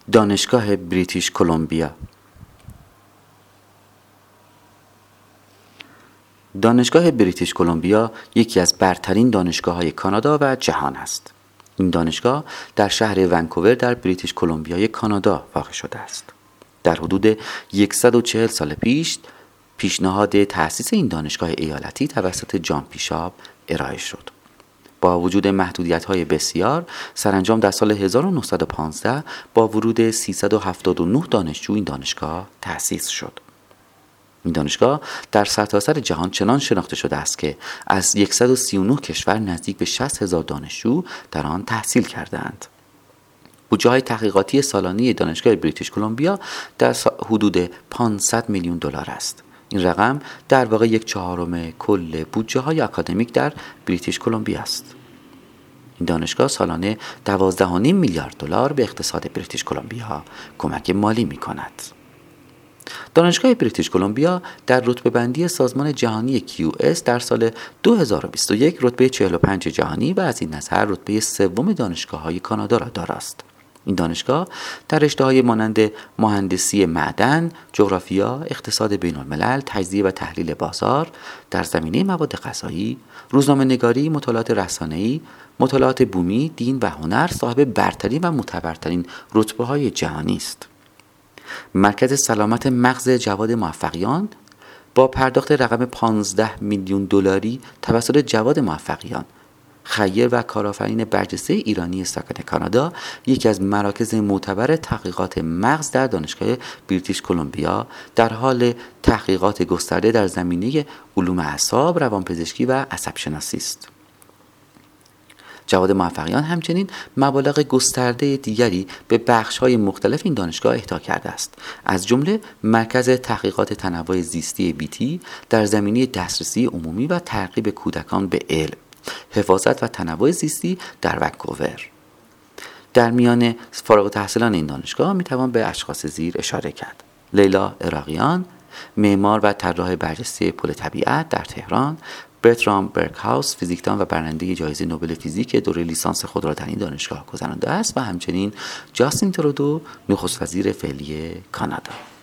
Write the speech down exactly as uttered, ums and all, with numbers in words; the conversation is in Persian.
دانشگاه بریتیش کلمبیا. دانشگاه بریتیش کلمبیا یکی از برترین دانشگاه‌های کانادا و جهان است. این دانشگاه در شهر ونکوور در بریتیش کلمبیای کانادا واقع شده است. در حدود صد و چهل سال پیش پیشنهاد تأسیس این دانشگاه ایالتی توسط جان پیشاب ارائه شد. با وجود محدودیت‌های بسیار، سرانجام در سال هزار و نهصد و پانزده با ورود سیصد و هفتاد و نه دانشجو این دانشگاه تأسیس شد. این دانشگاه در سرتاسر جهان چنان شناخته شده است که از صد و سی و نه کشور نزدیک به شصت هزار دانشجو در آن تحصیل کردند. بودجه‌های تحقیقاتی سالانه دانشگاه بریتیش کلمبیا در حدود پانصد میلیون دلار است. این رقم در واقع یک چهارم کل بودجه‌های اکادمیک در بریتیش کلمبیا است. این دانشگاه سالانه دوازده و نیم میلیارد دلار به اقتصاد بریتیش کلمبیا کمک مالی می‌کند. دانشگاه بریتیش کلمبیا در رتبه بندی سازمان جهانی کیو اس در سال دو هزار و بیست و یک رتبه چهل و پنج جهانی و از این نظر رتبه سوم دانشگاه‌های کانادا را دارست. این دانشگاه در رشته‌های مانند مهندسی معدن، جغرافیا، اقتصاد بین‌الملل، تجزیه و تحلیل بازار، در زمینه مواد غذایی، روزنامه‌نگاری، مطالعات رسانه‌ای، مطالعات بومی، دین و هنر صاحب برترین و معتبرترین رتبه‌های جهانی است. مرکز سلامت مغز جواد موفقیان با پرداخت رقم پانزده میلیون دلاری توسط جواد موفقیان، خیر و کارآفرین برجسته ایرانی ساکن کانادا، یکی از مراکز معتبر تحقیقات مغز در دانشگاه بریتیش کلمبیا در حال تحقیقات گسترده در زمینه علوم اعصاب، روانپزشکی و عصب شناسی است. جواد موفقیان همچنین مبالغ گسترده دیگری به بخش‌های مختلف این دانشگاه اهدا کرده است، از جمله مرکز تحقیقات تنوع زیستی بیتی در زمینه دسترسی عمومی و ترغیب کودکان به علم، حفاظت و تنوع زیستی در ونکوور. در میان فارغ التحصیلان این دانشگاه میتوان به اشخاص زیر اشاره کرد: لیلا عراقیان، معمار و طراح برجسته پل طبیعت در تهران، برترام برکهاوس، فیزیکدان و برنده جایزه نوبل فیزیک دوره لیسانس خود را در این دانشگاه گذرانده است و همچنین جاستین ترودو، نخست وزیر فعلی کانادا.